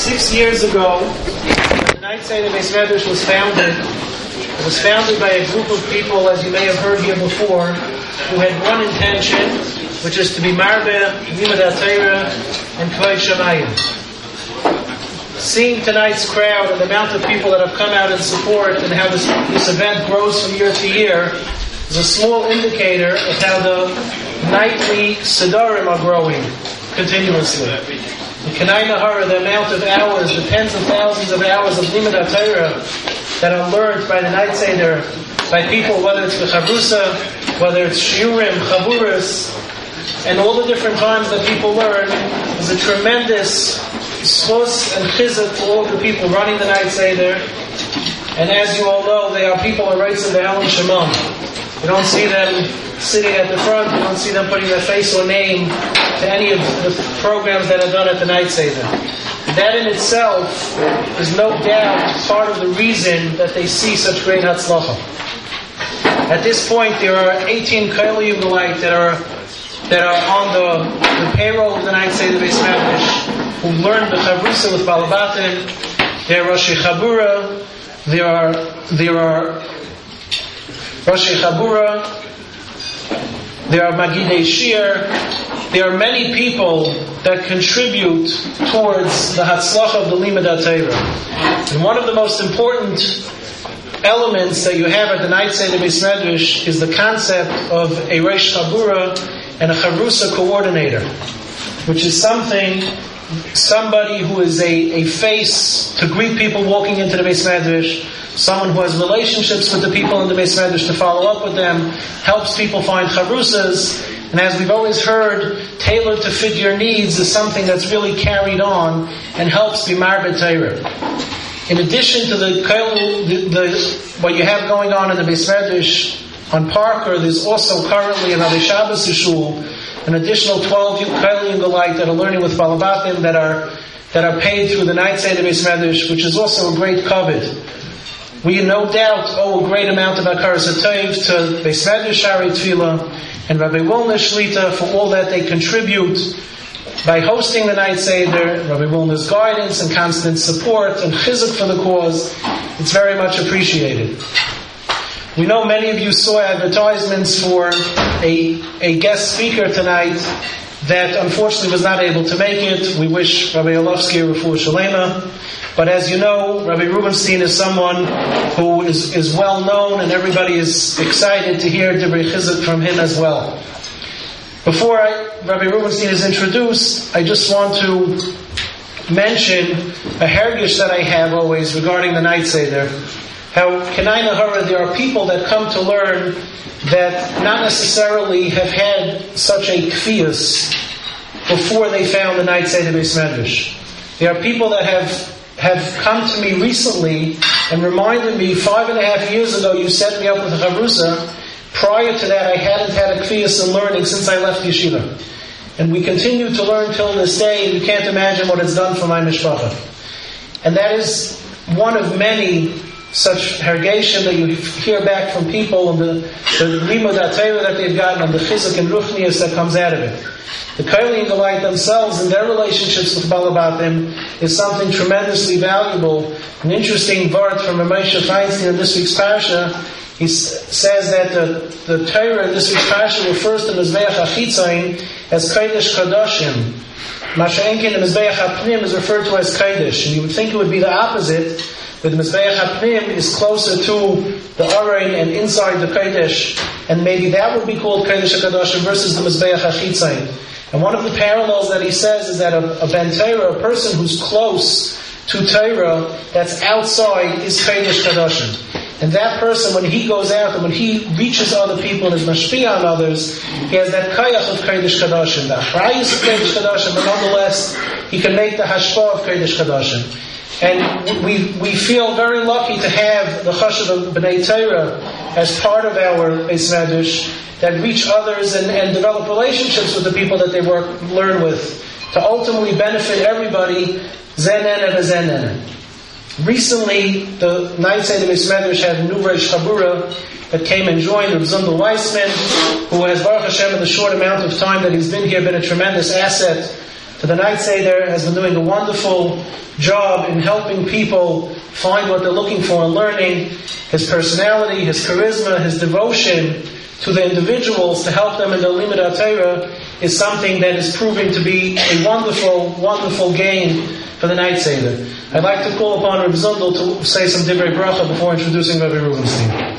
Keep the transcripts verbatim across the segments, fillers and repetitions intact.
Six years ago, when the Night Seder Beis Medrash was founded, it was founded by a group of people, as you may have heard here before, who had one intention, which is to be Marbeh, Limud HaTorah, and Kvod Shamayim. Seeing tonight's crowd and the amount of people that have come out in support and how this, this event grows from year to year is a small indicator of how the nightly Siddharim are growing continuously. The Kanai Nahara, the amount of hours, the tens of thousands of hours of Limud HaTorah that are learned by the Night Seder, by people, whether it's the Chavrusa, whether it's Shiurim, Chavuras, and all the different times that people learn, is a tremendous schos and chizuk for all the people running the Night Seder. And as you all know, they are people who writes in the Helen Shemam. You don't see them sitting at the front, you don't see them putting their face or name to any of the programs that are done at the Night Seder. That in itself is no doubt part of the reason that they see such great Hatzlacha. At this point, there are eighteen Kaili Yugalite that are that are on the, the payroll of the Night Seder Beis Medrash, who learned the Chavrusa with Balabatim. There are Rosh Chabura, there are there are Rosh Chabura, there are Magidei Shir, there are many people that contribute towards the Hatzlacha of the Limud HaTorah. And one of the most important elements that you have at the Night Seder Beis Medrash is the concept of a Rosh Chabura and a Chavrusa coordinator, which is something, somebody who is a, a face to greet people walking into the Beis Medrash, someone who has relationships with the people in the Beis Medrash to follow up with them, helps people find Chavrusas, and as we've always heard, tailored to fit your needs is something that's really carried on and helps be Marbeh Torah. In addition to the, the, the what you have going on in the Beis Medrash on Parker, there's also currently in Rabbi Shabbos Shul an additional twelve Kaili Yugalite that are learning with Balabatim that are that are paid through the Night Seder Beis Medrash, which is also a great kavod. We no doubt owe a great amount of Hakaras HaTov to Beis Medrash Shari Tefillah and Rabbi Wilner Shlita for all that they contribute by hosting the Night Seder, Rabbi Wilner's guidance and constant support and chizuk for the cause. It's very much appreciated. We know many of you saw advertisements for a, a guest speaker tonight that unfortunately was not able to make it. We wish Rabbi Olovsky Refuah Shalema. But as you know, Rabbi Rubenstein is someone who is, is well known and everybody is excited to hear Divrei Chizuk from him as well. Before I, Rabbi Rubenstein is introduced, I just want to mention a hergish that I have always regarding the Night Seder. How Kanai Nahara, there are people that come to learn that not necessarily have had such a kfiyus before they found the Night Seder Beis Medrash. There are people that have have come to me recently and reminded me, five and a half years ago you set me up with a Chavrusa. Prior to that I hadn't had a kfiyus in learning since I left yeshiva. And we continue to learn till this day, and you can't imagine what it's done for my mishpacha. And that is one of many such hergation that you hear back from people and the, the Limud HaTorah that they've gotten and the chizuk and ruchnius that comes out of it. The Kaili Yugalite themselves and their relationships with Balabatim is something tremendously valuable. An interesting vart from Moshe Feinstein in this week's parsha. He s- says that the, the Torah in this week's parsha refers to Mizbeach HaChitzayin as Kodesh Kadoshim. Masha'enkin, the Mizbeach HaPnim is referred to as Kodesh. And you would think it would be the opposite, but the Mizbeach HaPnim is closer to the Arein and inside the Kodesh. And maybe that would be called Kodesh HaKadoshim versus the Mizbeach HaChitzayin. And one of the parallels that he says is that a, a Ben Torah, a person who's close to Torah, that's outside, is Kodesh Kadoshim. And that person, when he goes out and when he reaches other people and is mashpia on others, he has that kayach of Kodesh Kadoshim, the achrayus of Kodesh Kadoshim, but nonetheless, he can make the hashpah of Kodesh Kadoshim. And we we feel very lucky to have the chashuv of B'nai Torah as part of our Beis Medrash that reach others and, and develop relationships with the people that they work learn with to ultimately benefit everybody. Zenene v'zenene. Recently, the Night Seder Beis Medrash had a new Rosh Chabura that came and joined Reb Zundel Weissman, who has, Baruch Hashem, in the short amount of time that he's been here, been a tremendous asset for the Night Seder, has been doing a wonderful job in helping people find what they're looking for in learning. His personality, his charisma, his devotion to the individuals to help them in their Limud HaTorah is something that is proving to be a wonderful, wonderful gain for the Night Seder. I'd like to call upon Reb Zundel to say some divrei bracha before introducing Rabbi Rubenstein.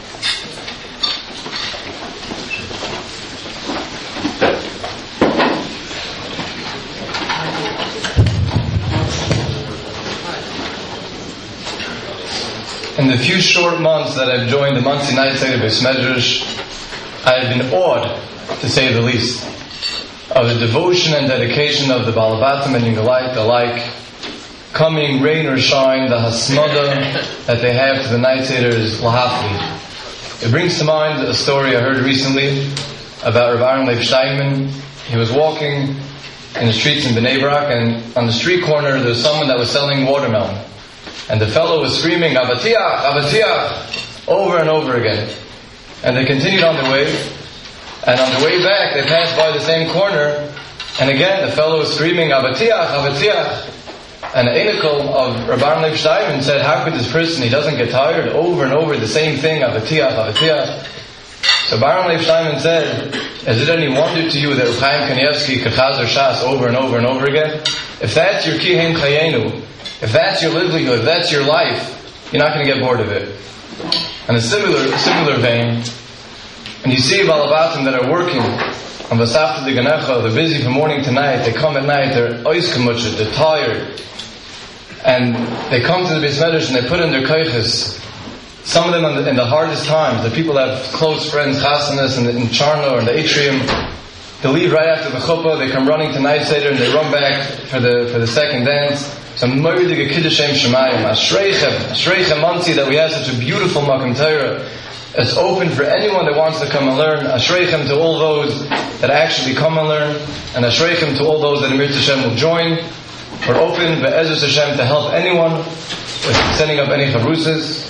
In the few short months that I've joined the Monsey Night Seder Beis Medrash, I have been awed, to say the least, of the devotion and dedication of the Balabatim and Yingalayt alike, coming rain or shine, the hasmada that they have to the Night Seder is lahafli. It brings to mind a story I heard recently about Rav Aaron Leib Steigman. He was walking in the streets in Bnei Brak, and on the street corner there was someone that was selling watermelon. And the fellow was screaming, Avatiach, Avatiach, over and over again. And they continued on their way. And on the way back, they passed by the same corner. And again, the fellow was screaming, Avatiach, Avatiach. And the Einikel of Rabban Leib Steigman said, how could this person, he doesn't get tired, over and over the same thing, Avatiach, Avatiach. So Rabban Leib Steigman said, is it any wonder to you that Reb Chaim Kanievsky could chazer shas over and over and over again? If that's your kihen chayenu, if that's your livelihood, if that's your life, you're not going to get bored of it. In a similar similar vein, and you see Balabatim that are working on Vasafta de Ganecha, they're busy from morning to night, they come at night, they're oiskemutshet, they're tired, and they come to the Beis Medrash and they put in their koiches. Some of them in the, in the hardest times, the people that have close friends, chasanas, in, in Charno or in the atrium, they leave right after the chuppah, they come running to Night Seder and they run back for the for the second dance. So Moiridige Kiddushem Shemayim, Ashreichem, Ashreichem Manzi, that we have such a beautiful Makom Torah. It's open for anyone that wants to come and learn. Ashreichem to all those that actually come and learn, and Ashreichem to all those that Emir Hashem will join. We're open, Be'ezus Hashem, to help anyone with setting up any chavrusas.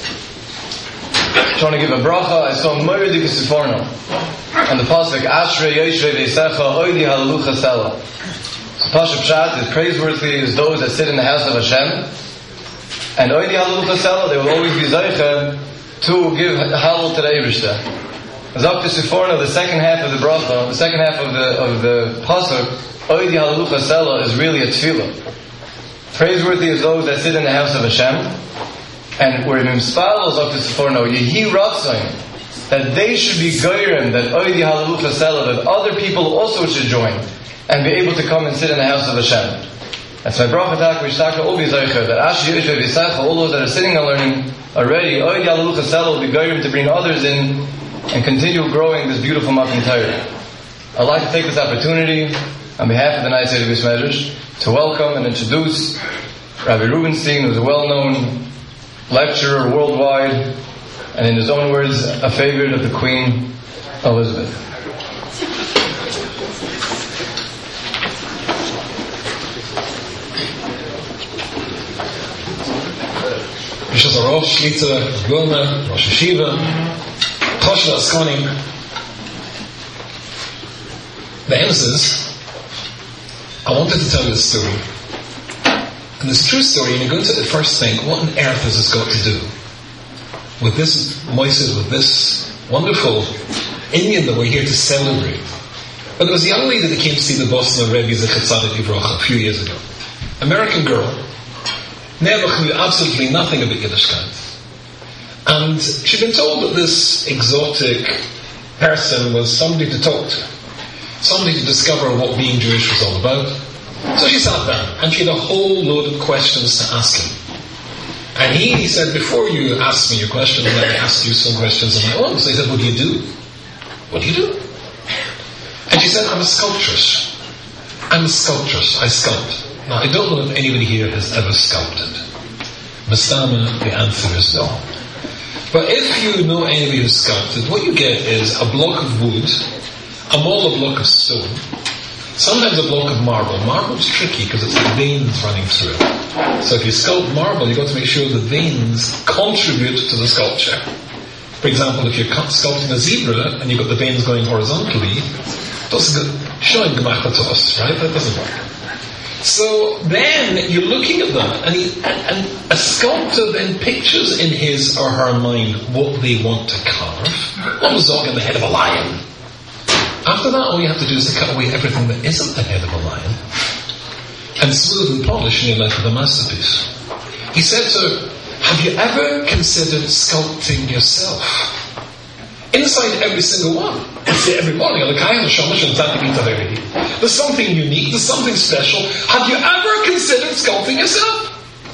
Trying to give a bracha, I saw Moiridige Siforno, and the pasuk Ashrei Yeshrei Veisecha Oidi Halalucha Sela. Pashup Pshat is praiseworthy as those that sit in the house of Hashem. And Oidi Halal Chasela, they will always be Zaycha to give Halal to the Eibishter. As up to Siforno, the second half of the bracha, the second half of the of the Pasuk, Oidi Halal Chasela is really a tefillah. Praiseworthy as those that sit in the house of Hashem. And where Mimspal is up to Siforno, Yehi Ratzain, that they should be Goyrim, that Oidi Halal Chasela, that other people also should join and be able to come and sit in the house of Hashem. That's my bracha tak v'shtaka all b'zaycha, that Ashi Yisrael v'saycha, all those that are sitting and learning already, Oid Yalalu Chasel will be goyim to bring others in and continue growing this beautiful Makom Torah. I'd like to take this opportunity on behalf of the Night Seder Beis Medrash to welcome and introduce Rabbi Rubenstein, who's a well-known lecturer worldwide, and in his own words, a favorite of the Queen Elizabeth. Rishas Arov, Shlita, Gulna, Rosh Hashiva, Chosha Askonim. The answer is, I wanted to tell you this story. And it's a true story, and you're going to at first think, what on earth has this got to do with this Moises, with this wonderful Indian that we're here to celebrate? But there was a young lady that came to see the Boston Rebbe Zechat Tzadik Livrocha a few years ago. American girl. Never knew absolutely nothing about Yiddishkeit. And she'd been told that this exotic person was somebody to talk to. Somebody to discover what being Jewish was all about. So she sat down, and she had a whole load of questions to ask him. And he, he said, before you ask me your questions, let me ask you some questions of my own. So he said, what do you do? What do you do? And she said, I'm a sculptress. I'm a sculptress. I sculpt. Now, I don't know if anybody here has ever sculpted. Mastama, the answer is no. But if you know anybody who's sculpted, what you get is a block of wood, a mold block of stone, sometimes a block of marble. Marble's tricky because it's the veins running through it. So if you sculpt marble, you've got to make sure the veins contribute to the sculpture. For example, if you're sculpting a zebra and you've got the veins going horizontally, that's showing the machatos, right? That doesn't work. So then you're looking at that, and, he, and, and a sculptor then pictures in his or her mind what they want to carve. One was in the head of a lion. After that, all you have to do is to cut away everything that isn't the head of a lion, and smooth and polish, and you're left with a masterpiece. He said to her, have you ever considered sculpting yourself? Inside every single one. Every morning, there's something unique, there's something special. Have you ever considered sculpting yourself?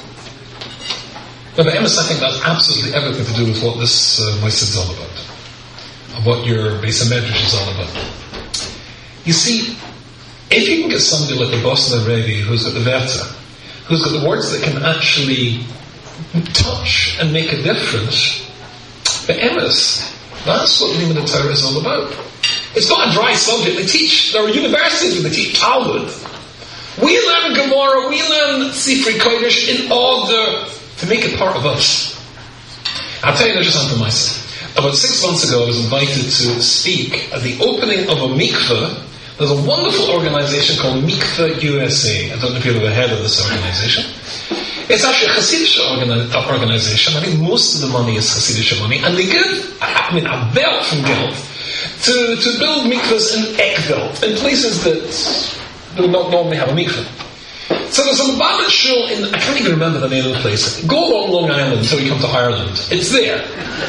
But the Emes, I think that's absolutely everything to do with what this uh, Moised is all about. And what your Beis HaMedrash is all about. You see, if you can get somebody like the Boston Rebbe who's got the Verta, who's got the words that can actually touch and make a difference, the Emes, that's what Limud Torah is all about. It's not a dry subject. They teach, there are universities where they teach Talmud. We learn Gemara, we learn Sifrei Kodesh in order to make it part of us. I'll tell you just something myself. About six months ago I was invited to speak at the opening of a mikveh. There's a wonderful organization called Mikveh U S A. I don't know if you've ever heard of this organization. It's actually a Hasidic organization. I think most of the money is Hasidic money, and they give, I mean, a belt from Geld to, to build mikvahs in Eckveld, in places that do not normally have a mikvah. So there's a Lubavitch shul in, I can't even remember the name of the place. Go along Long Island until you come to Ireland. It's there.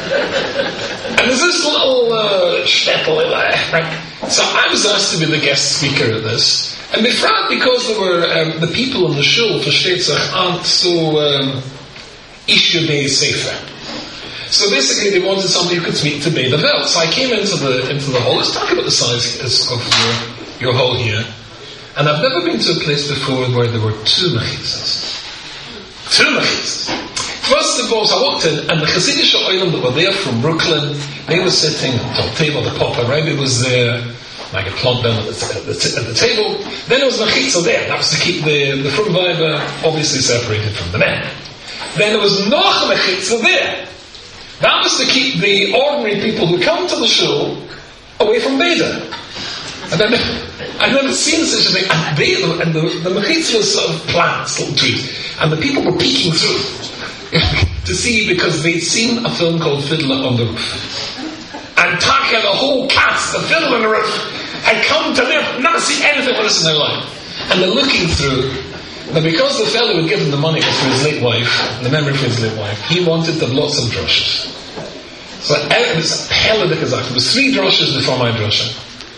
And there's this little uh, shtetl, right? So I was asked to be the guest speaker at this. And befrat, because there were um, the people in the shul for Shtetzach aren't so um, Isha Bey Sefer. So basically they wanted somebody who could speak to Bey the Welt. So I came into the into the hall. Let's talk about the size of your, your hall here. And I've never been to a place before where there were two mechitzas. Two mechitzas. First of all, so I walked in, and the Hasidic Oilam that were there from Brooklyn, they were sitting at the table. The Papa Rebbe was there. I could plug them at the, at, the, at the table. Then there was mechitza there. That was to keep the, the frum viber obviously separated from the men. Then there was noch mechitza there. That was to keep the ordinary people who come to the shul away from Beda. And then I've never seen such a thing. And, they, and the, the mechitza was sort of plants, little trees. And the people were peeking through to see, because they'd seen a film called Fiddler on the Roof. And Taka, the whole cast, the Fiddler on the Roof, had come to live, never seen anything like this in their life. And they're looking through. Now, because the fellow who had given the money for his late wife, the memory for his late wife, he wanted to have lots of drushes. So it was hell of a kazak. There was three drushes before my drusha.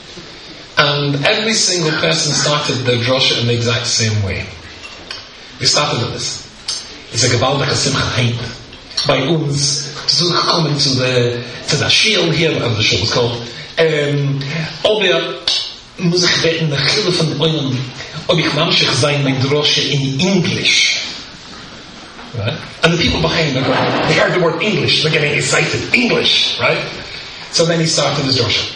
And every single person started their drusha in the exact same way. They started with this. It's a gewaltige simcha heim. By uns, to come into the, to the shield here, whatever the show was called. Um, ob er, muss ich beten, der Chille von Eulen, ob ich mamschig sein, mein drosche in English. Right? And the people behind them, they heard the word English, they're getting excited. English, right? So then he started his drosha.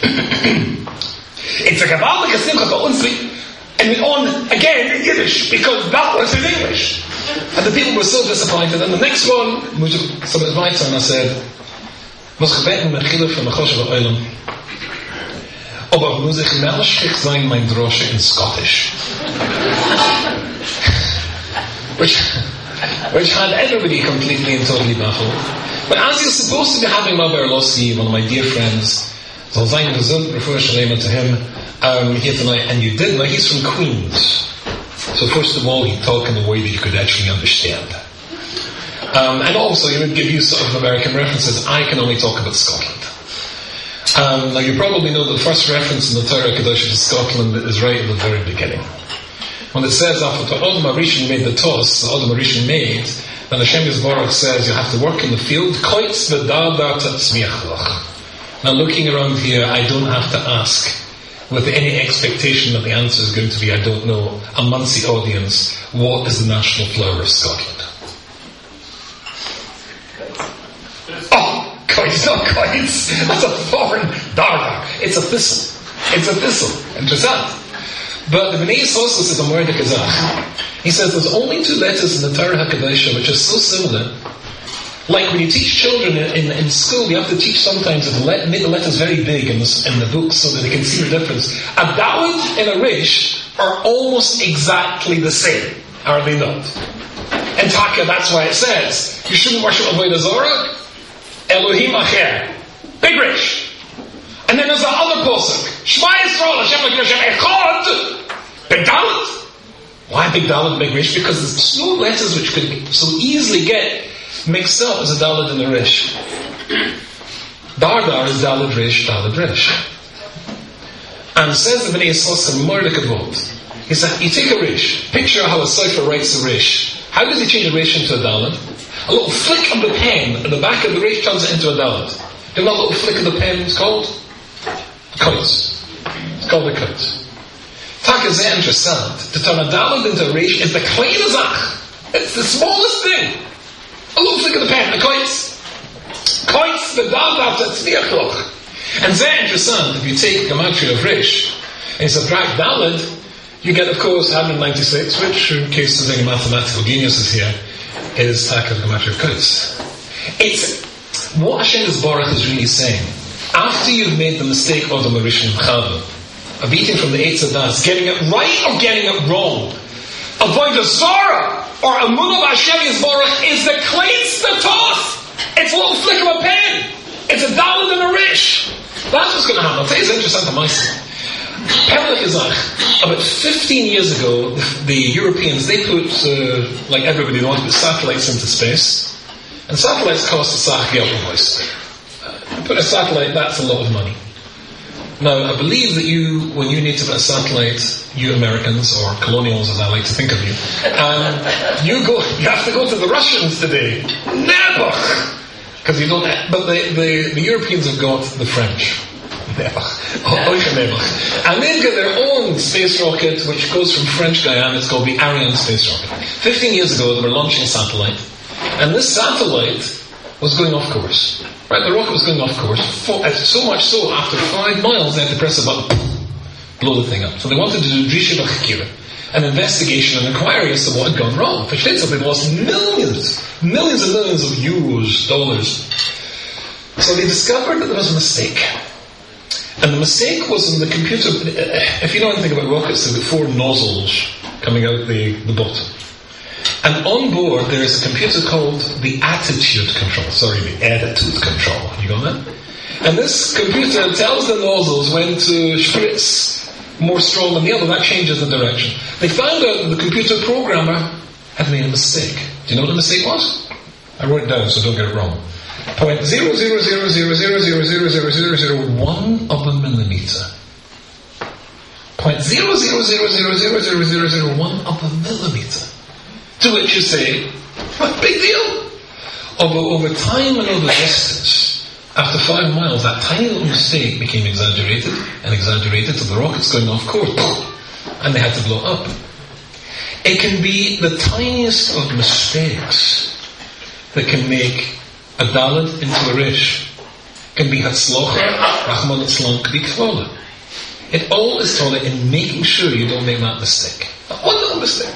It's a gewaltige simcha bei uns, and we on again in Yiddish, because that was in English. And the people were so disappointed. And the next one, so it was my turn, I said, muss gebeten mit Chile von Mechoshe Ba'olam, aber muss ich melschig sein mein drosche in Scottish. which, which had everybody completely and totally baffled. But as you're supposed to be having Rabbi Erlossi, one of my dear friends, so sein gesund, refer Shalema to him, um, here tonight, and you didn't. Now he's from Queens. So first of all, he'd talk in a way that you could actually understand. Um, and also, he would give you sort of American references. I can only talk about Scotland. Um, now, you probably know the first reference in the Torah Kedosh to Scotland is right at the very beginning. When it says, after Odom Arishan made the toss, the Odom Arishan made, then Hashem Yisborach says, you have to work in the field. Now, looking around here, I don't have to ask with any expectation that the answer is going to be, I don't know, a Muncie audience, what is the national flower of Scotland? Oh, kites, not kites. That's a foreign darda. It's a thistle. It's a thistle. Interessant. But the Bnei Yisrael says a word Kazakh. He says there's only two letters in the Torah HaKadosh which are so similar. Like when you teach children in, in, in school, you have to teach sometimes to let, make the letters very big in the, in the books so that they can see the difference. A dawid and a rish are almost exactly the same, are they not? In Taka, that's why it says, you shouldn't worship Avodah Zorah, Elohim Acher, Big Rish. And then there's the other pasuk, Shema Yisrael, Hashem Elohim Hashem Echad, Big Dalet. Why Big Dalet, Big Rish? Because there's no letters which could so easily get mixed up as a Dalet and a Rish. Dar Dar is Dalet Rish, Dalet Rish. And says the Bnei Yisrael, Mordekavot, he said, you take a Rish, picture how a cipher writes a Rish. How does he change a Rish into a Dalet? A little flick of the pen at the back of the Rish turns it into a Dalet. Do you know what little flick of the pen is called? Kites. It's called a kite. Tak is interessant. To turn a Dalet into a Rish is the kleine Zach. It's the smallest thing. A little flick of the pen, a kite. Kites, the Dalet after Tzniachloch. And very interessant, if you take Gematria of Rish and you subtract Dalet, you get, of course, one hundred ninety-six, which, in case there's any mathematical geniuses here, is Tak of Gematria of Kites. It's what Hashem Baruch is really saying. After you've made the mistake of the Marishan Chava, of eating from the Eitz Hadas, getting it right or getting it wrong, Avodah Zorah or Amunah Hashem Baruch is the Kleitz the toss. It's a little flick of a pen. It's a Dalet and a Rish. That's what's going to happen. I'll tell you, it's interesting to myself. About fifteen years ago, the Europeans, they put, uh, like everybody wants, put satellites into space. And satellites cost a sack voice. Uh, put a satellite, that's a lot of money. Now, I believe that you, when you need to put a satellite, you Americans, or colonials as I like to think of you, um, you go, you have to go to the Russians today. Never! Because you don't, but the, the, the Europeans have got the French. And they've got their own space rocket which goes from French Guyana. It's called the Ariane space rocket. Fifteen years ago they were launching a satellite, and this satellite was going off course. Right, the rocket was going off course. So much so, after five miles they had to press a button, blow the thing up. So they wanted to do Drisha B'Chakira, an investigation, an inquiry as to what had gone wrong. For Shlitz, they lost millions, millions and millions of euros, dollars. So they discovered that there was a mistake. And the mistake was in the computer. If you know anything about rockets, there are four nozzles coming out the, the bottom. And on board there is a computer called the attitude control. Sorry, the attitude control. You got that? And this computer tells the nozzles when to spritz more strong than the other. That changes the direction. They found out that the computer programmer had made a mistake. Do you know what the mistake was? I wrote it down so don't get it wrong. Point zero zero zero zero zero zero zero zero zero zero one of a millimeter. Point zero zero zero zero zero zero zero zero one of a millimeter. To which you say, what big deal? Although over time and over distance, after five miles, that tiny little mistake became exaggerated and exaggerated till the rocket's going off course, and they had to blow up. It can be the tiniest of mistakes that can make a Dalet into a Rish. Can be Hatzlocha, Rahman Atzlon, can be Kvola. It all is told in making sure you don't make that mistake. One little mistake.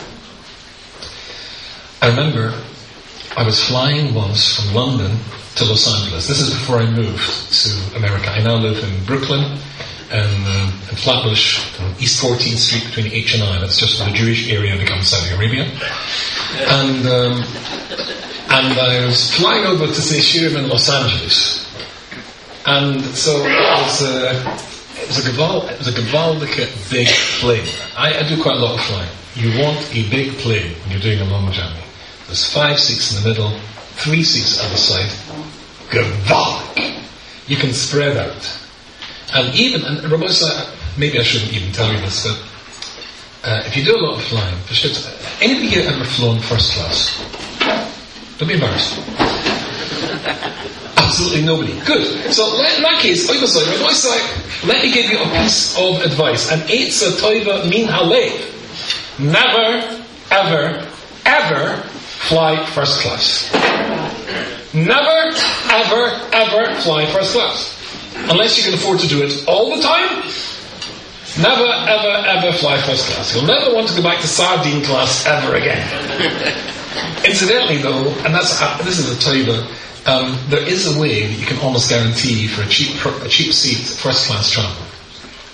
I remember I was flying once from London to Los Angeles. This is before I moved to America. I now live in Brooklyn and um, in Flatbush, on East fourteenth Street between H and I. That's just where the Jewish area becomes Saudi Arabia. And um, and I was flying over to say Shirim in Los Angeles. And so it was a, it was a Gaval, it was a Gavaldika big plane. I, I do quite a lot of flying. You want a big plane when you're doing a long journey. There's five seats in the middle, three seats either side. Gavaldik. You can spread out. And even, and Rabosa, maybe I shouldn't even tell you this, but uh, if you do a lot of flying, anybody here ever flown first class? Don't be embarrassed. Absolutely nobody. Good. So in that case, let me give you a piece of advice. An Eitza Toiva min halev. Never, ever, ever fly first class. Never, ever, ever fly first class. Unless you can afford to do it all the time, never, ever, ever fly first class. You'll never want to go back to sardine class ever again. Incidentally though, and that's uh, this is a toiva, um, there is a way that you can almost guarantee for a cheap a cheap seat first class travel.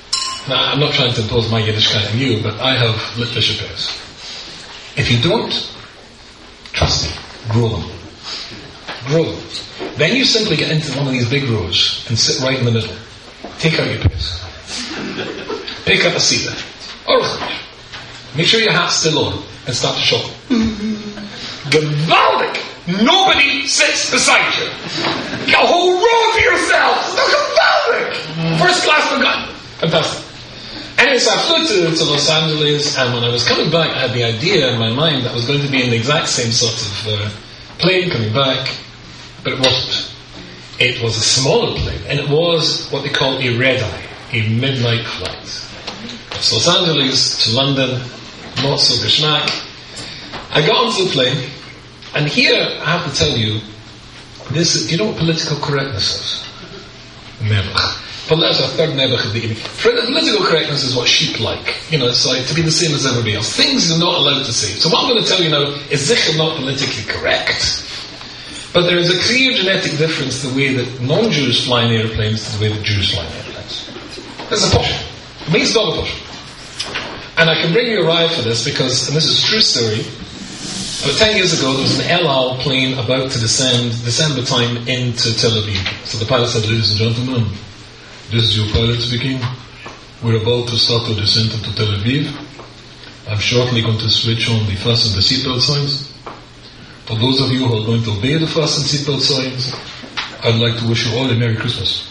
Now, I'm not trying to impose my Yiddishkeit on you, but I have Litvish pairs. If you don't, trust me, grow them. Grow them. Then you simply get into one of these big rows and sit right in the middle. Take out your pairs. Pick up a seat there. Or make sure your hat's still on and start to shop. Gewaldig! Nobody sits beside you. A whole row for yourselves. Gewaldig! First class begun. Fantastic. Anyway, so I flew to, to Los Angeles, and when I was coming back, I had the idea in my mind that I was going to be in the exact same sort of uh, plane coming back, but it wasn't. It was a smaller plane, and it was what they call a red-eye, a midnight flight. From Los Angeles to London, not so geschmack. I got onto the plane, and here I have to tell you, this, do you know what political correctness is? Nebuch. Political correctness is what sheep like. You know, it's like to be the same as everybody else. Things you're not allowed to say. So what I'm going to tell you now is sicher not politically correct. But there is a clear genetic difference the way that non-Jews fly in airplanes to the way that Jews fly in airplanes. There's a portion. It means double portion. And I can bring you a ride for this because, and this is a true story, about ten years ago there was an El Al plane about to descend December time into Tel Aviv. So the pilot said, ladies and gentlemen, this is your pilot speaking. We're about to start our descent into Tel Aviv. I'm shortly going to switch on the fasten the seatbelt signs. For those of you who are going to obey the fasten seatbelt signs, I'd like to wish you all a Merry Christmas.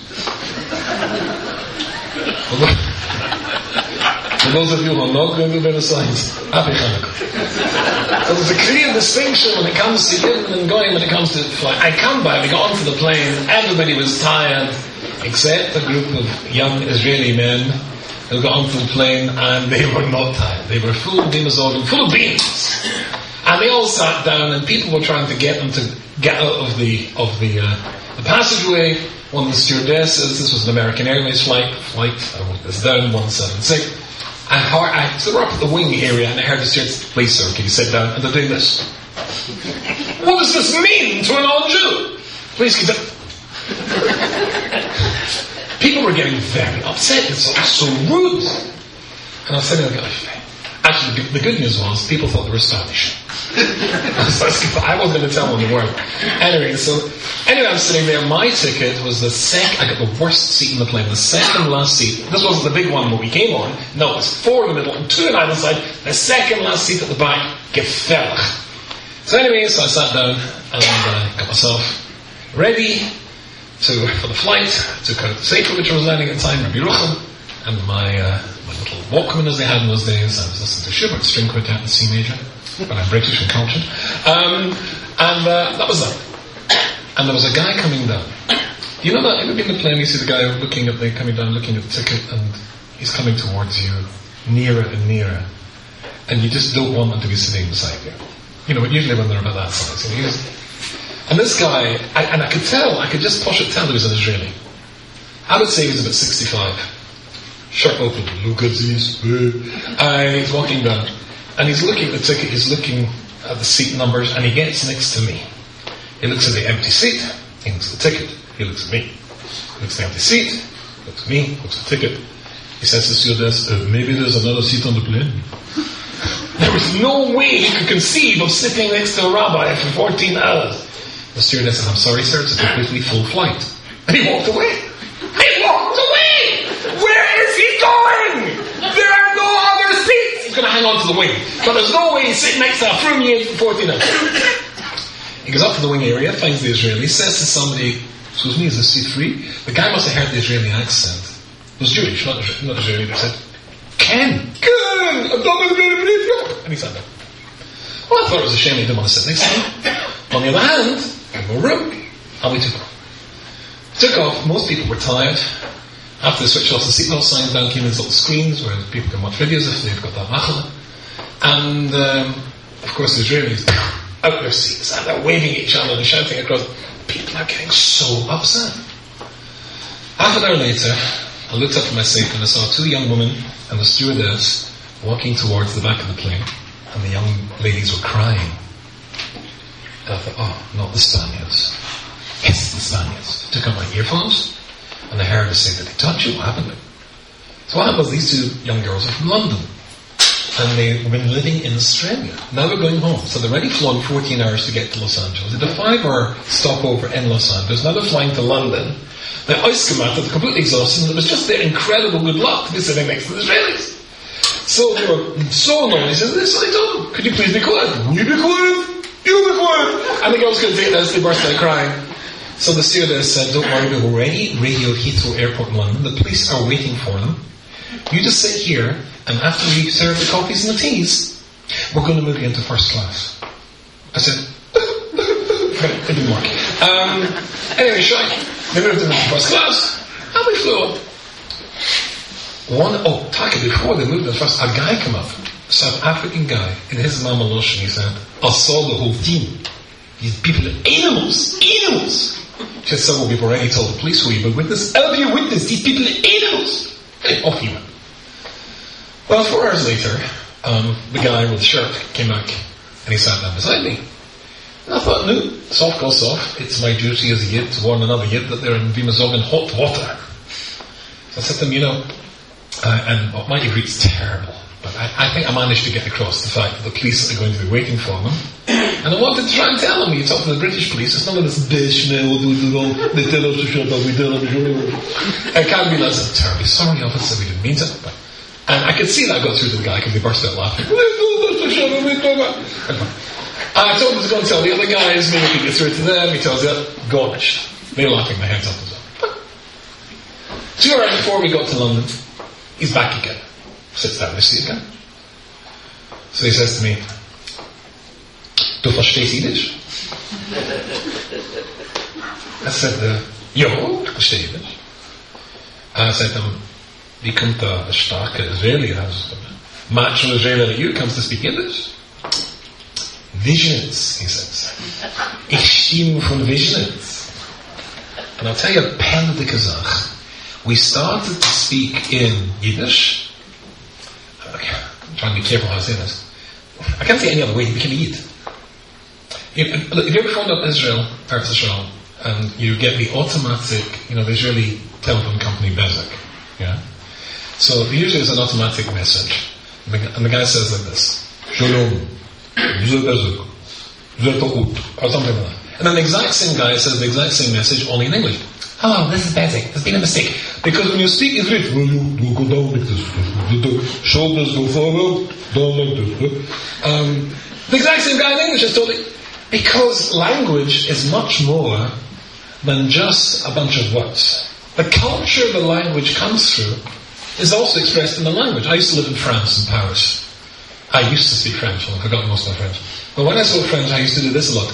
For those of you who are not going to obey the signs, Happy Hanukkah. So there's a clear distinction when it comes to giving and going when it comes to flying. I come by, we got onto the plane, everybody was tired, except a group of young Israeli men who got onto the plane, and they were not tired. They were full of dimazordim, full of beans. And they all sat down, and people were trying to get them to get out of the of the, uh, the passageway. One of the stewardesses, this was an American Airways flight, flight, I wrote this down, one seven six. I heard, I, so we're up at the wing area, and I heard the stewardess, please sir, can you sit down? And they're doing this. What does this mean to a non-Jew? Please keep it. People were getting very upset. It's so rude. And I was sitting there, actually, the good news was people thought they were Spanish. I wasn't going to tell them they weren't. Anyway, so anyway, I'm sitting there. My ticket was the second. I got the worst seat in the plane, the second last seat. This wasn't the big one when we came on. No, it was four in the middle and two on either side. The second last seat at the back. Gefällig. So anyway, so I sat down and uh, got myself ready to for the flight. Took out the Sefer which I was learning at the time, Rabbi Ruchel, and my uh, my little Walkman as they had in those days. I was listening to Schubert String Quartet in C major. But I'm British and cultured. Um, and uh, that was that. And there was a guy coming down. You know that? Ever been in the plane, you see the guy looking at the, coming down, looking at the ticket, and he's coming towards you, nearer and nearer. And you just don't want him to be sitting beside you. You know, usually when they're about that size. And, he was, and this guy, I, and I could tell, I could just push it, tell he was an Israeli. I would say he was about sixty-five. Shirt open, look at these. Uh, he's walking down. And he's looking at the ticket, he's looking at the seat numbers, and he gets next to me. He looks at the empty seat, he looks at the ticket, he looks at me. He looks at the empty seat, looks at me, looks at the ticket. He says to the stewardess, uh, maybe there's another seat on the plane. There was no way he could conceive of sitting next to a rabbi for fourteen hours. The stewardess said, I'm sorry sir, it's a completely full flight. And he walked away. He walked away! Where is he going? There are no other seats! He's going to hang on to the wing. But there's no way he's sitting next to a Frumier for fourteen hours. He goes up to the wing area, finds the Israeli, says to somebody, excuse me, is this seat free? The guy must have heard the Israeli accent. It was Jewish, not, not Israeli. They said, Ken, Ken, and he sat down. Well, I thought it was a shame he didn't want to sit next to him. On the other hand, in no room, and we took off. Took off, most people were tired. After they switched off the seatbelt signs, down came these little screens where people can watch videos if they've got that machla. And, um, of course, the Israelis out their seats and they're waving at each other and shouting across. People are getting so upset. Half an hour later, I looked up at my seat and I saw two young women and the stewardess walking towards the back of the plane, and the young ladies were crying. And I thought, oh, not the Spaniards. Yes, the Spaniards. Took out my earphones, and I heard her say, did they touch you? What happened? So what happened was these two young girls are from London. And they've been living in Australia. Now they're going home. So they've already flown fourteen hours to get to Los Angeles. They did a five-hour stopover in Los Angeles. Now they're flying to London. The ice came out, they're completely exhausted, and it was just their incredible good luck to be sitting next to the Israelis. So they were so annoyed. He says, "Listen, I told them, could you please be quiet? Will you be quiet? You be quiet." And the girls couldn't take this, they burst out crying. So the stewardess said, "Don't worry, we've already radioed Heathrow Airport in London. The police are waiting for them. You just sit here, and after we serve the coffees and the teas, we're going to move you into first class." I said, it didn't work. Um, anyway, sure, they moved them into first class, and we flew up. One, oh, Taka, before they moved into first, a guy came up, a South African guy, in his mama lotion, he said, "I saw the whole team. These people are animals, animals." She said, "Several people already told the police who you were witness. I'll be a witness, these people are animals." And off he went. Well, four hours later, um, the guy with the shirt came back and he sat down beside me. And I thought, no, soft goes soft. It's my duty as a yid to warn another yid that they're in Vimazog in hot water. So I said to him, you know, uh, and what my Ivrit's terrible, but I, I think I managed to get across the fact that the police are going to be waiting for them. And I wanted to try and tell them, you talk to the British police, it's none of this bish, they tell us to shut up, we tell them to shut up. I can't be less than terribly sorry, officer, we didn't mean to. But, and I could see that got through to the guy because he burst out laughing. And I told him to go and tell the other guys, maybe we could get through to them. He tells them, gosh, they're laughing their heads off as well. Two hours before we got to London, he's back again. Sits down in his seat again. So he says to me, "Du verstehst Yiddish?" I said, uh, "Jo, ich verstehe Yiddish." I said to him, "Wie kommt da a starke Israeli as macho Israeli like you comes to speak Yiddish?" "Visions," he says. "Ich stimme von Visions." And I'll tell you a penalty Kazakh. We started to speak in Yiddish. I'm trying to be careful how I say this. I can't say any other way, he became a Yid. If, look, if you ever phoned up Israel, Eretz Israel, and you get the automatic, you know, the Israeli telephone company Bezeq, yeah? So usually there's an automatic message, and the, and the guy says like this, "Shalom, Ze Bezeq, Ze Tochut," or something like that. And then the exact same guy says the exact same message, only in English. "Hello, this is Bezeq, there's been a mistake." Because when you speak Israeli, you go down like this, the shoulders go forward, down like this. Um, the exact same guy in English is totally... Because language is much more than just a bunch of words. The culture the language comes through is also expressed in the language. I used to live in France, in Paris. I used to speak French, and I've forgotten most of my French. But when I spoke French, I used to do this a lot.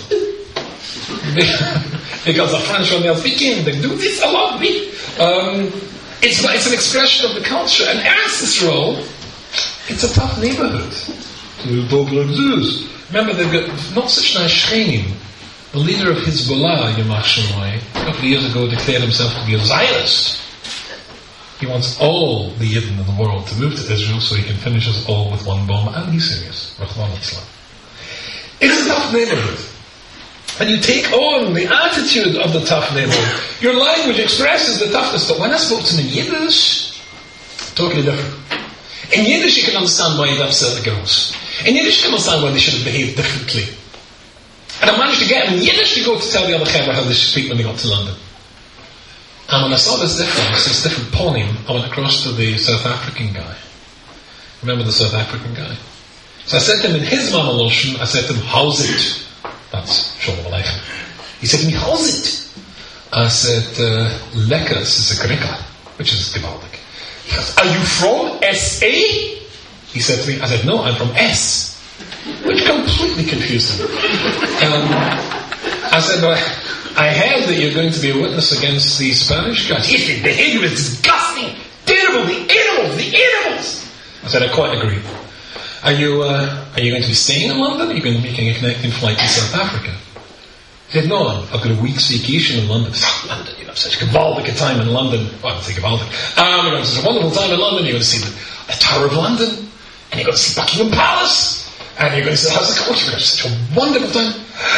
Because the French, when they're speaking, they do this a lot. Um, it's, it's an expression of the culture. And Eretz Yisrael, it's a tough neighborhood. You talk like this. Remember, they've got not such nice Shchenim. The leader of Hezbollah, Yamach Shemai, a couple of years ago declared himself to be a Zionist. He wants all the Yidden in the world to move to Israel so he can finish us all with one bomb, and he's serious. Rahman al-Islam. It's a tough neighborhood. And you take on the attitude of the tough neighborhood. Your language expresses the toughness, but when I spoke to him in Yiddish, totally different. In Yiddish you can understand why he'd upset the girls. In Yiddish you can understand why they should have behaved differently. And I managed to get him in Yiddish to go to tell the other Chevra how they should speak when they got to London. And when I saw this difference, this different poem, I went across to the South African guy. Remember the South African guy? So I said to him in his mama lotion, I said to him, "How's it?" That's Shalom Aleichem. He said to me, "How's it?" I said, uh, "Lekker is a Greka," which is gewaldig. He goes, "Are you from S A?" He said to me, I said, "No, I'm from S," which completely confused him. Um, I said, well, "I heard that you're going to be a witness against the Spanish guys." Yes, the behavior is disgusting, terrible, the animals, the animals. I said, "I quite agree. Are you, uh, are you going to be staying in London? Are you going to be making a connecting flight to South Africa?" He said, "No, I've got a week's vacation in London." London, you know, such a gewaldige time in London. Well, I don't think gewaldig. Um, you're going to have such a wonderful time in London. You're going to see the, the Tower of London, and you're going to see Buckingham Palace, and you're going to see the House of Court. You're going to have such a wonderful time.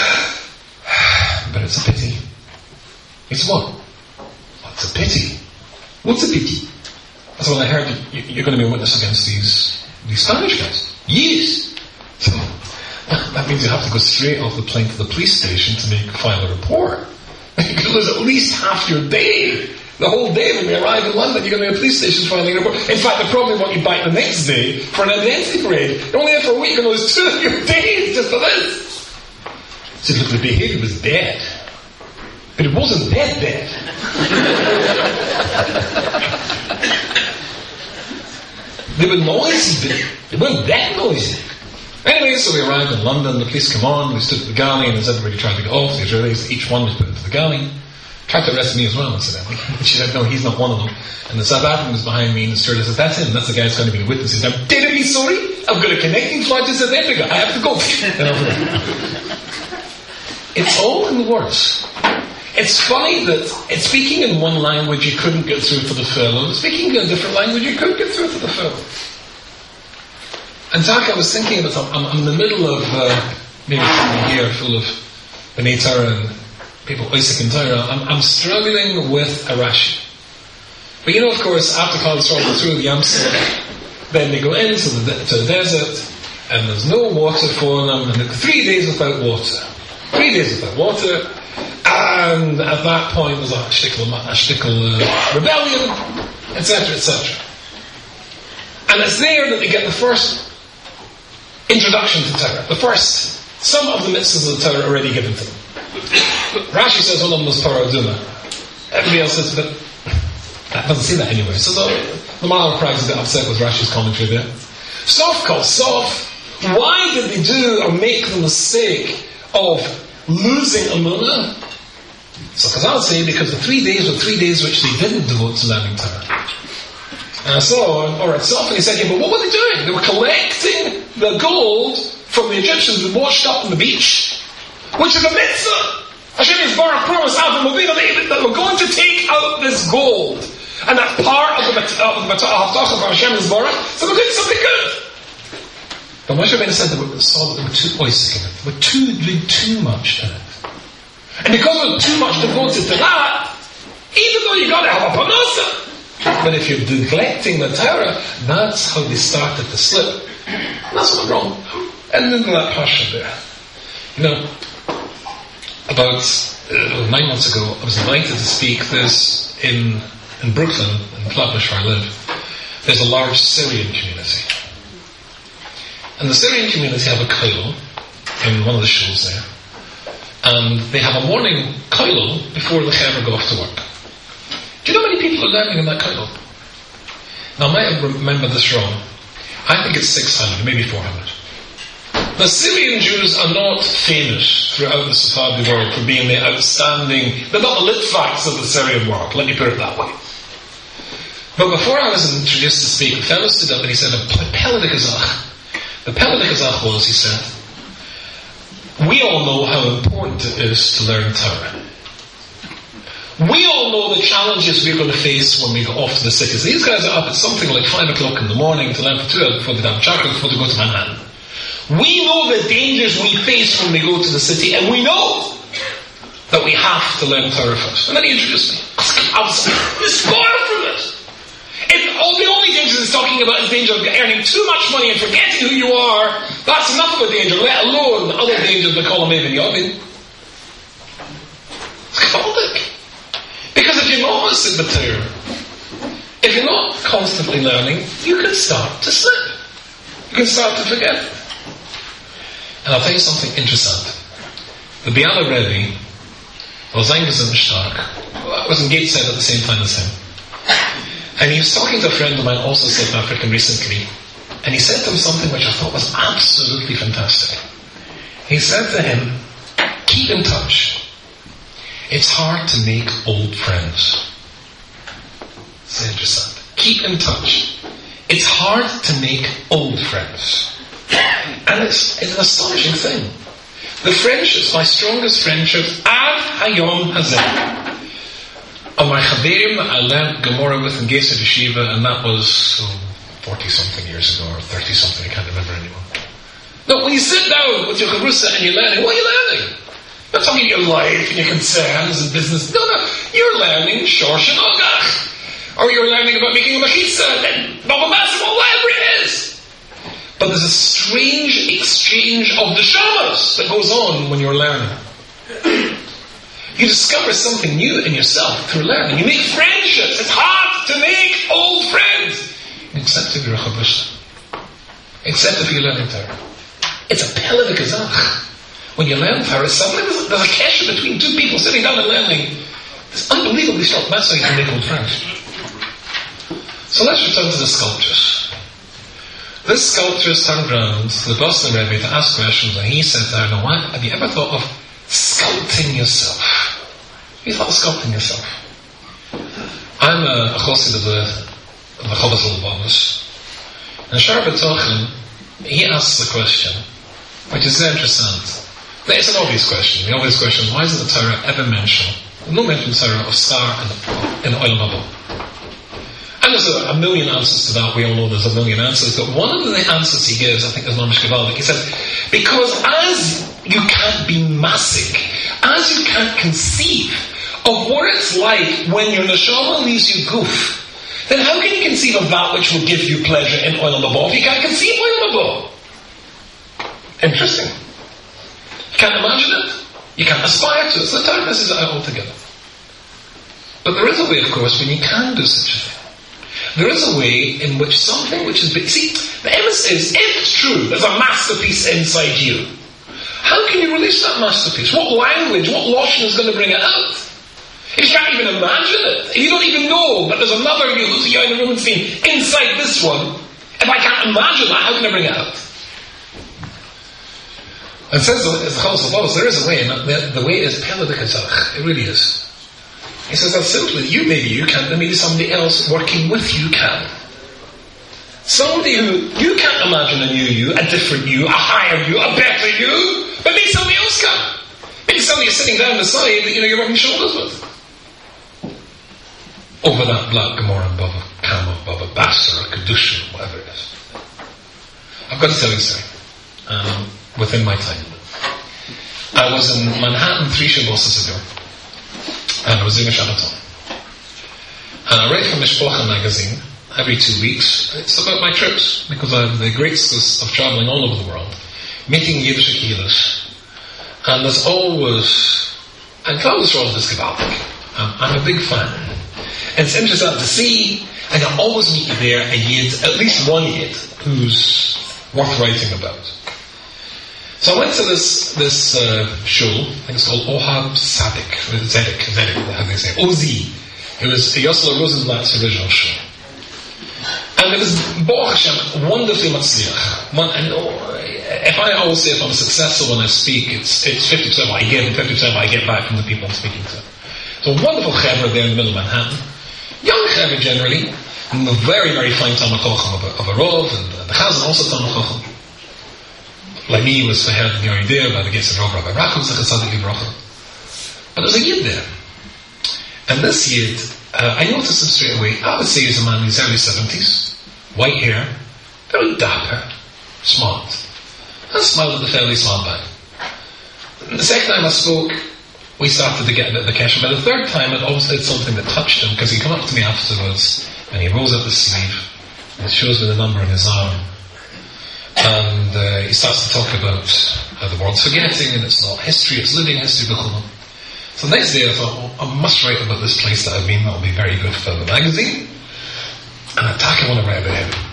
But it's a pity. It's what? What's a pity? What's a pity? So when I heard that you're going to be a witness against these these Spanish guys. Yes. So that means you have to go straight off the plane to the police station to make file a report. You could lose at least half your day. The whole day when we arrive in London, you're going to be at a police station filing a report. In fact, they probably want you back the next day for an identity parade. You're only there for a week, you're going to lose two of your days just for this. So look, the behaviour was bad. But it wasn't dead dead. They were noisy, but they weren't that noisy. Anyway, so we arrived in London, the police come on, we stood at the galley, and as everybody tried to get off, the Israelis, each one was put into the galley. Tried to arrest me as well, incidentally. She said, no, he's not one of them. And the South African was behind me, and the stewardess said, that's him, that's the guy who's going to be the witness. He said, I'm terribly sorry, I've got a connecting flight to South Africa, I have to go. It's all in the words. It's funny that it's speaking in one language you couldn't get through to the fellow, speaking in a different language you could get through to the fellow. And Zach, I was thinking about something. I'm, I'm in the middle of uh, maybe something here full of B'nai Torah and people, Isaac and Torah. I'm, I'm struggling with Arashi. But you know, of course, after college, travel through the Yamsuf, then they go into the, to the desert, and there's no water for them, and they're three days without water. Three days without water, and at that point there's a shtickle, a shtickle uh, rebellion, et cetera, et cetera. And it's there that they get the first introduction to Torah. The first, some of the mitzvahs of the Torah are already given to them. Rashi says one of them was Torah Duma. Everybody else says, but that doesn't say that anywhere. So the, the Maharal Prague's a bit upset with Rashi's commentary there. Sof calls Sof. Why did they do or make the mistake of losing Amunah? So Chazal say because the three days were three days which they didn't devote to learning Torah. And I saw, or it's often he said, yeah, but what were they doing? They were collecting the gold from the Egyptians that washed up on the beach, which is a mitzvah. Hashem Yisbarach promised Avram Avinu that we're going to take out this gold, and that's part of the Haftach of Hashem Yisbarach, so we're doing something good. But Moshe Rabbeinu said they were, saw that they were too oisik in it. They were too, doing too much in it. And because there was too much devoted to that, even though you got to have a panasa, but if you're neglecting the Torah, that's how they started to slip. And that's what went wrong. And then that passion there. You know, about uh, nine months ago, I was invited to speak this in in Brooklyn, in Flatbush where I live. There's a large Syrian community. And the Syrian community have a kollel in one of the shuls there. And they have a morning kollel before the chaver go off to work. Do you know how many people are learning in that kollel? Now, I might have remembered this wrong. I think it's six hundred, maybe four hundred. The Syrian Jews are not famous throughout the Sephardi world for being the outstanding, they're not the Litvaks of the Syrian world, let me put it that way. But before I was introduced to speak, the fellow stood up and he said, the Peled Kazakh. The Peled Kazakh was, he said, we all know how important it is to learn Torah. We all know the challenges we're going to face when we go off to the cities. These guys are up at something like five o'clock in the morning to learn for two hours before they have chocolate before they go to Manhattan. We know the dangers we face when we go to the city, and we know that we have to learn Torah first. And then he introduced me. I was spoiled from it. If all the only dangers he's talking about is danger of earning too much money and forgetting who you are, that's enough of a danger, let alone the other dangers we call them even Yavin. It's Kabbalic. Because if you're not listening to Torah, if you're not constantly learning, you can start to slip. You can start to forget. And I'll tell you something interesting. The Biala Rebbe was Angus Stark, was in Gateshead at the same time as him. And he was talking to a friend of mine, also South African, recently. And he said to him something which I thought was absolutely fantastic. He said to him, keep in touch. It's hard to make old friends. It's interesting. Keep in touch. It's hard to make old friends. And it's, it's an astonishing thing. The friendships, my strongest friendships, Ad Hayom Hazeh. Of my Chaverim, I learned Gemara with in Gesed Yeshiva, and that was forty-something oh, years ago, or thirty-something, I can't remember anymore. No, when you sit down with your Chavrusa and you're learning, what are you learning? Not talking your life and your concerns and business. No, no. You're learning Shor Shanogach. or you're learning about making a mechitza, then Baba Basra, whatever it is. But there's a strange exchange of neshamas that goes on when you're learning. You discover something new in yourself through learning. You make friendships. It's hard to make old friends. Except if you're a chabashta. Except if you're learning Torah. It's a pele v'kazach. When you learn Torah, suddenly there's, there's a kesher between two people sitting down and learning. It's unbelievably strong. That's how you can make old friends. So let's return to the sculptures. This sculptress turned around to the Boston Rebbe to ask questions, and he said to her, "No, what? Have you ever thought of sculpting yourself? Have you thought of sculpting yourself?" I'm a, a chassid of the of the Chavos Lubavitch, and Shara B'Tochen, he asks the question, which is very interesting. It's an obvious question. The obvious question is, why doesn't the Torah ever mention, no mention in the Torah of star in Olam Haba? And there's a, a million answers to that. We all know there's a million answers. But one of the answers he gives, I think, is mamish gevaldik. He says, because as you can't be massig, as you can't conceive of what it's like when your neshama leaves you goof, then how can you conceive of that which will give you pleasure in Olam Haba if you can't conceive Olam Haba? Interesting. You can't imagine it. You can't aspire to it. So the Torah messes it out altogether. But there is a way, of course, when you can do such a thing. There is a way in which something which is big... See, the emes is, if it's true, there's a masterpiece inside you. How can you release that masterpiece? What language, what lotion is going to bring it out? If you can't even imagine it, if you don't even know that there's another you, who's a young Rubenstein, inside this one, if I can't imagine that, how can I bring it out? It says, as the Chavos Lubavitch, there is a way, and the, the way is pele v'kazach. It really is. He says that simply, you maybe you can, then maybe somebody else working with you can. Somebody who you can't imagine a new you, a different you, a higher you, a better you, but maybe somebody else can. Maybe somebody is sitting down beside that you know you're rubbing shoulders with. Over that black Gemara and Baba Kama, Baba Basra, Kedusha, whatever it is. I've got to tell you a story. Um, within my time. I was in Manhattan three Shabbos ago. And I was doing a Shabbaton. And I write for Mishpocha magazine every two weeks. It's about my trips, because I have the great success of traveling all over the world, meeting Yiddish Kehillas. And there's always, and Klaus Roth is gewaltig. I'm, I'm a big fan. And it's interesting to see, and I always meet you there, a Yid, at least one Yid, who's worth writing about. So I went to this this uh, shul, I think it's called Ohab Sadik, Zedek, Zedek, how do they say, O Z. It was Yossel Rosenblatt's original shul. And it was, Baruch Hashem, wonderfully matzliach. One, and oh, if I always say if I'm successful when I speak, it's it's fifty percent what I give and fifty percent what I get back from the people I'm speaking to. So a wonderful chevra there in the middle of Manhattan. Young chevra generally, and a very, very fine Talmud Chacham of a, of a Rov, and the Chazan also Talmud Chacham. Like me, was verheard in your idea by the gates of Rav Rabbi Rachel, Zechasadik Ibrahim. But there's a Yid there. And this Yid, uh, I noticed him straight away. I would say he's a man in his early seventies, white hair, very dapper, smart. I smiled at the fairly smart man. The second time I spoke, we started to get a bit of the kesher. But the third time, it always did something that touched him, because he came up to me afterwards, and he rolls up his sleeve, and it shows me the number on his arm. And uh, he starts to talk about how the world's forgetting, and it's not history, it's living history. So the next day I thought, well, I must write about this place that I've been. That'll be very good for the magazine. And I thought I want to write about him.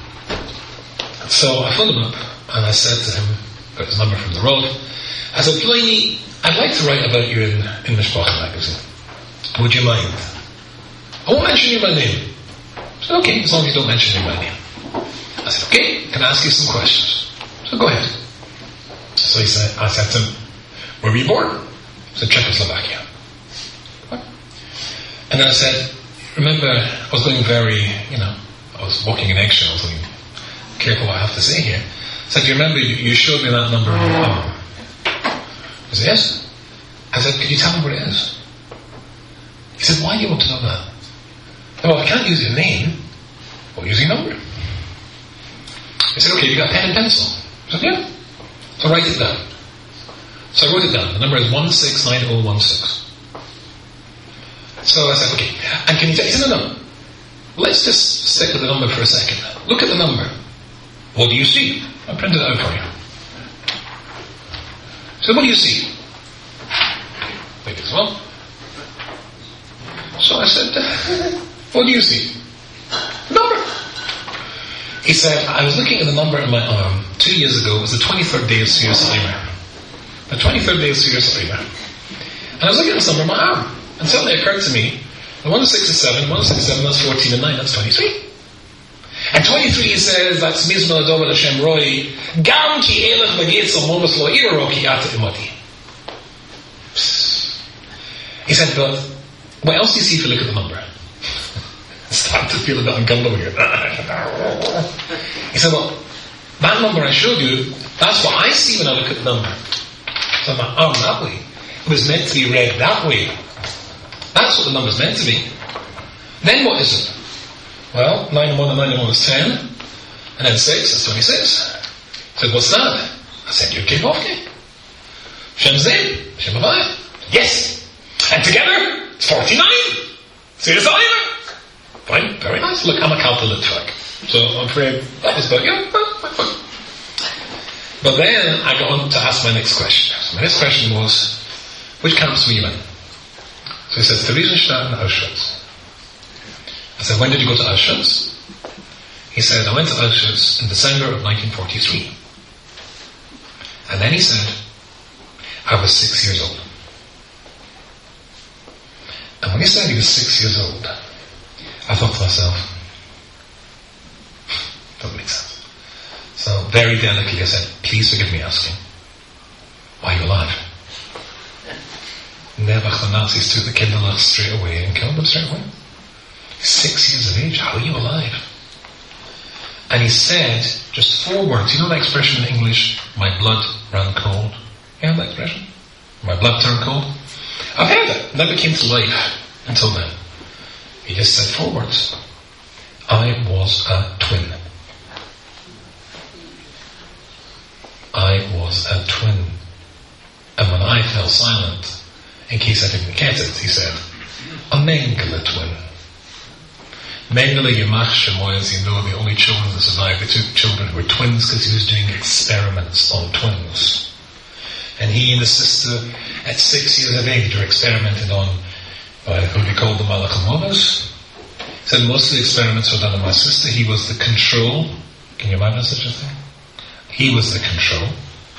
So I phoned him up, and I said to him, got his number from the road, I said, Pliny, I'd like to write about you in, in Mishpocha magazine. Would you mind? I won't mention you by name. I said, okay, as long as you don't mention me by name. I said, okay, can I ask you some questions? So go ahead. So he said, I said to him, where were you born? He said, Czechoslovakia. What? And then I said, remember, I was going very, you know, I was walking in eggshells, and careful what I have to say here. I said, do you remember, you showed me that number on your phone? He said, yes. I said, could you tell me what it is? He said, why do you want to know that? I said, well, I can't use your name. I'll use your number. He said, okay, you got a pen and pencil? I said, yeah. So write it down. So I wrote it down. The number is one six nine zero one six. So I said, okay. And can you tell? He said, no, no. Let's just stick with the number for a second. Look at the number. What do you see? I printed it out for you. So what do you see? Think as well. So I said, what do you see? Number. He said, I was looking at the number on my arm two years ago. It was the twenty-third day of Sirius Aimer. The twenty-third day of Sirius Aimer. And I was looking at this number on my arm. And suddenly it occurred to me, the one oh six is seven, one oh six is seven, that's fourteen, and nine, that's twenty-three. And twenty-three says, that's Mizma Adovat Hashem Roy, Gam ki elech magitz al momus lo iroki ata imoti. He said, but what else do you see if you look at the number? I started to feel a bit uncomfortable here. He said, well, that number I showed you, that's what I see when I look at the number. So my arm that way. It was meant to be read that way. That's what the number's meant to be. Then what is it? Well, nine and one and nine and one is ten. And then six is twenty-six. He said, what's that? I said, Yud Kei Vav Kei. Shem Zayn. Shem Havai. Yes. And together, it's forty-nine. See this either? Fine, very nice. Look, I'm a calculator. So I'm afraid that was about, yeah, fine. But then I got on to ask my next question. So my next question was, which camps were you in? So he says, Theresienstadt and Auschwitz. I said, when did you go to Auschwitz? He said, I went to Auschwitz in December of nineteen forty-three. And then he said, I was six years old. And when he said he was six years old, I thought to myself, doesn't make sense. So very delicately I said, please forgive me asking, why are you alive? Nebuch, the Nazis took the Kinderlach straight away and killed them straight away. Six years of age, how are you alive? And he said just four words. You know that expression in English, my blood ran cold? You know that expression? My blood turned cold? I've heard it. Never came to life until then. He just said four words. I was a twin. I was a twin. And when I fell silent, in case I didn't get it, he said, a Mengele twin. Mengele Yamach Shemoy, as you know, the only children that survived, they took children who were twins because he was doing experiments on twins. And he and his sister, at six years of age, were experimented on by who they called the Malachamonas. He said most of the experiments were done on my sister. He was the control. Can you imagine such a thing? He was the control.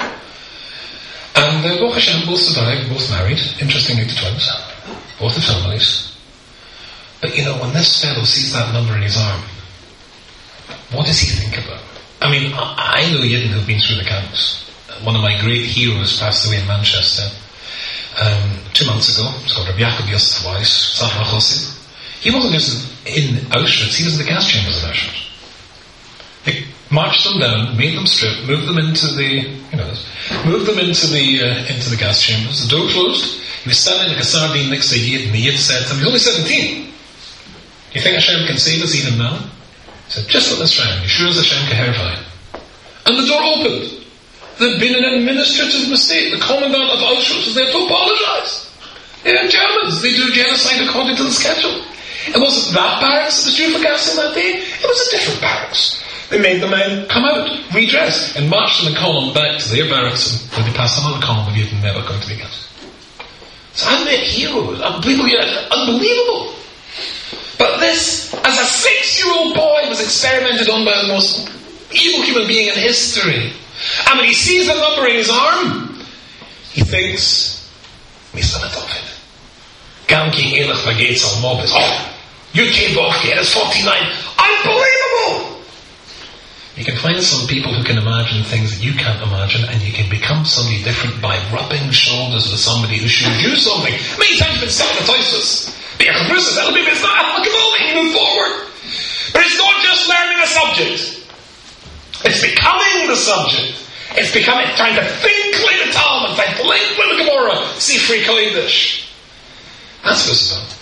And uh, Baruch Hashem both survived, both married, interestingly to twins, both the families. But you know, when this fellow sees that number in his arm, what does he think about? I mean, I, I know Yidden who've been through the camps. One of my great heroes passed away in Manchester um, two months ago. It's called Rabbi Yaakov Yosef Weiss, Sachar Chosid. He wasn't just in Auschwitz, he was in the gas chambers of Auschwitz. They marched them down, made them strip, moved them into the, you know, moved them into the uh, into the gas chambers. The door closed. He was standing like a sardine next to a Yid, and the Yid said to him, he's only seventeen. Do you think Hashem can save us even now? He said, just let this round. You sure as Hashem can herify. And the door opened. There'd been an administrative mistake. The commandant of Auschwitz was there to apologize. They're Germans. They do genocide according to the schedule. It wasn't that barracks that was due for gassing that day. It was a different barracks. They made the men come out, redress, and march them in column back to their barracks, and when they passed another column of Yidden, never going to be gassed. So I met heroes. Unbelievable. Unbelievable. But this, as a six-year-old boy, was experimented on by the most evil human being in history. And when he sees the number in his arm, he thinks, Mister David, Gam ki elech v'getz al mobis. Oh, Yud Kei Vav Kei, it's forty-nine. Unbelievable! You can find some people who can imagine things that you can't imagine, and you can become somebody different by rubbing shoulders with somebody who should do something. Many times you've been stuck in a toisus. That'll be it's not you move forward. But it's not just learning a subject. It's becoming the subject. It's becoming trying to think like the Talmud, trying to think like the Gemara, Sifrei Kodesh. That's what it's about.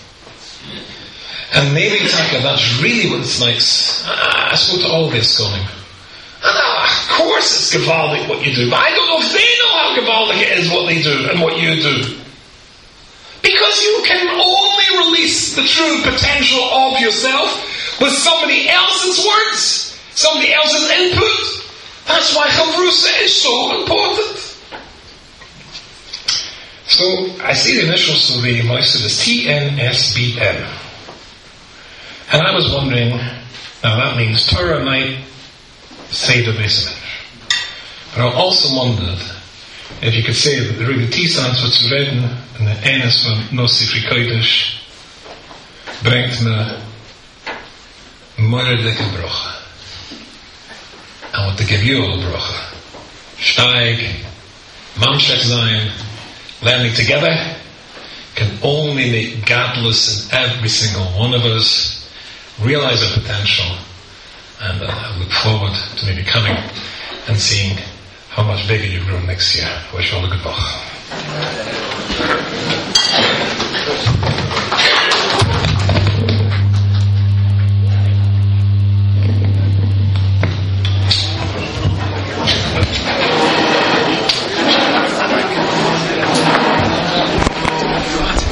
And maybe Taka, that's really what it's like. I spoke to all this going. Ah, of course it's Gevaldik what you do, but I don't know if they know how Gevaldik it is what they do and what you do. Because you can only release the true potential of yourself with somebody else's words, somebody else's input. That's why Chavrusa is so important. So, I see the initials of the Meister as T N S B M. And I was wondering, now that means Torah Night Seder Beis Medrash. But I also wondered if you could say that really the T stands for Tzureden and the N is for No Sifri Kodesh, brengt me moeilijke brochen. I want to give you all brochen. Steig, Mamshech Zayin, learning together can only make godless in every single one of us, realize our potential, and uh, I look forward to maybe coming and seeing how much bigger you grow next year. I wish you all a good luck.